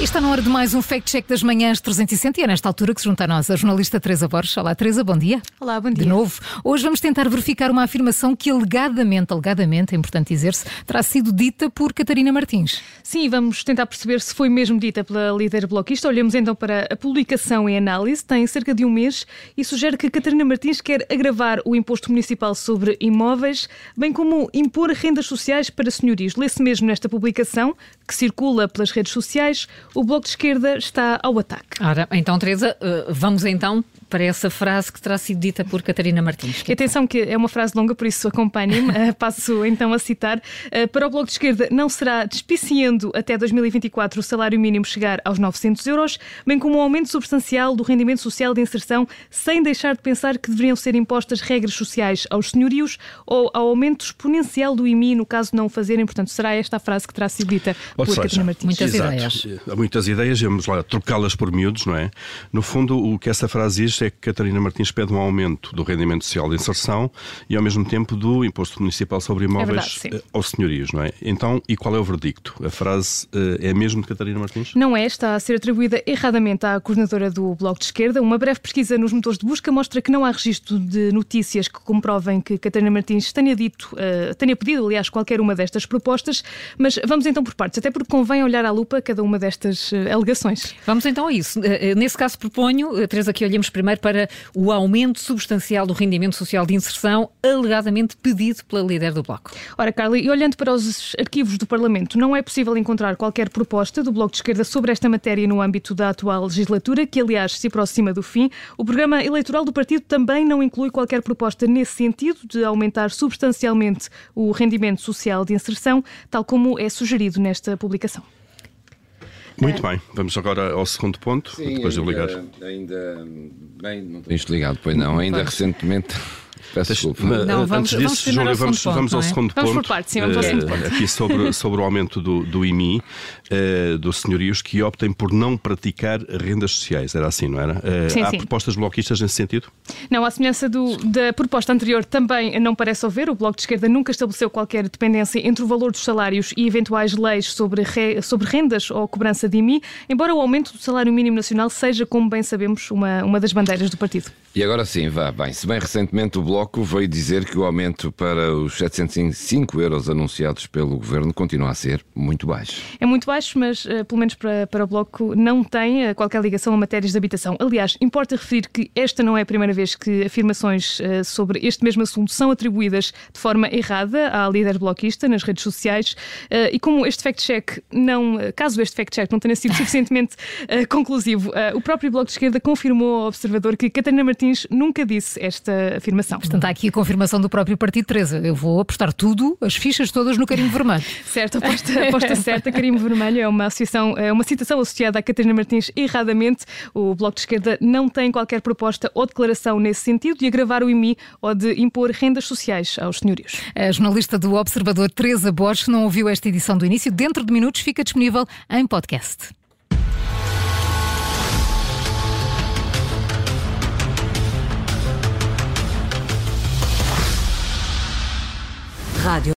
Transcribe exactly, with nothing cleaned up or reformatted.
E está na hora de mais um Fact Check das Manhãs trezentos e sessenta e é nesta altura que se junta a nós a jornalista Teresa Borges. Olá, Teresa, bom dia. Olá, bom dia. De novo, hoje vamos tentar verificar uma afirmação que alegadamente, alegadamente, é importante dizer-se, terá sido dita por Catarina Martins. Sim, vamos tentar perceber se foi mesmo dita pela líder bloquista. Olhamos então para a publicação em análise, tem cerca de um mês e sugere que Catarina Martins quer agravar o imposto municipal sobre imóveis, bem como impor rendas sociais para senhorios. Lê-se mesmo nesta publicação, que circula pelas redes sociais, o Bloco de Esquerda está ao ataque. Ora, então, Teresa, vamos então para essa frase que terá sido dita por Catarina Martins. E atenção que é uma frase longa, por isso acompanhem-me. Passo então a citar. Para o Bloco de Esquerda não será despiciando até dois mil e vinte e quatro o salário mínimo chegar aos novecentos euros, bem como um aumento substancial do rendimento social de inserção, sem deixar de pensar que deveriam ser impostas regras sociais aos senhorios ou ao aumento exponencial do I M I, no caso de não o fazerem. Portanto, será esta a frase que terá sido dita Ou por seja, Catarina Martins. Muitas Exato. ideias. Há muitas ideias, vamos lá trocá-las por miúdos, não é? No fundo, o que essa frase diz é que Catarina Martins pede um aumento do rendimento social de inserção e, ao mesmo tempo, do imposto municipal sobre imóveis é verdade, aos senhorios, não é? Então, e qual é o verdicto? A frase uh, é mesmo de Catarina Martins? Não é, está a ser atribuída erradamente à coordenadora do Bloco de Esquerda. Uma breve pesquisa nos motores de busca mostra que não há registro de notícias que comprovem que Catarina Martins tenha dito, uh, tenha pedido, aliás, qualquer uma destas propostas, mas vamos então por partes, até porque convém olhar à lupa cada uma destas uh, alegações. Vamos então a isso. Nesse caso proponho, Teresa, que olhemos primeiro para o aumento substancial do rendimento social de inserção alegadamente pedido pela líder do Bloco. Ora, Carla, e olhando para os arquivos do Parlamento, não é possível encontrar qualquer proposta do Bloco de Esquerda sobre esta matéria no âmbito da atual legislatura, que aliás se aproxima do fim. O programa eleitoral do partido também não inclui qualquer proposta nesse sentido, de aumentar substancialmente o rendimento social de inserção, tal como é sugerido nesta publicação. Muito bem, vamos agora ao segundo ponto, Sim, depois de eu ligar. ainda, ainda bem, não tens ligado, pois não, ainda Pois. recentemente. Peço desculpa. Mas, Não, vamos- antes vamos disso, primeiro Júlia, ao vamos, segundo ponto, vamos ao não é? segundo Vamos ponto. por partes, sim, vamos ao eh, segundo ponto. Aqui sobre, sobre o aumento do, do I M I, eh, dos senhorios que optem por não praticar rendas sociais. Era assim, não era? Eh, Sim, há sim. propostas bloquistas nesse sentido? Não, à semelhança do, da proposta anterior, também não parece haver. O Bloco de Esquerda nunca estabeleceu qualquer dependência entre o valor dos salários e eventuais leis sobre, re, sobre rendas ou cobrança de I M I, embora o aumento do salário mínimo nacional seja, como bem sabemos, uma, uma das bandeiras do partido. E agora sim, vá bem. Se bem recentemente o Bloco veio dizer que o aumento para os setecentos e cinco euros anunciados pelo Governo continua a ser muito baixo. É muito baixo, mas uh, pelo menos para, para o Bloco não tem uh, qualquer ligação a matérias de habitação. Aliás, importa referir que esta não é a primeira vez que afirmações uh, sobre este mesmo assunto são atribuídas de forma errada à líder bloquista nas redes sociais uh, e como este fact-check não, caso este fact-check não tenha sido suficientemente uh, conclusivo, uh, o próprio Bloco de Esquerda confirmou ao Observador que Catarina Martins nunca disse esta afirmação. Portanto, há aqui a confirmação do próprio partido, Teresa. Eu vou apostar tudo, as fichas todas no carimbo vermelho. Certo, aposta, aposta certa. Carimbo Vermelho é uma, associação, é uma citação associada a Catarina Martins erradamente. O Bloco de Esquerda não tem qualquer proposta ou declaração nesse sentido de agravar o I M I ou de impor rendas sociais aos senhorios. A jornalista do Observador, Teresa Borges, não ouviu esta edição do início. Dentro de minutos fica disponível em podcast. Rádio.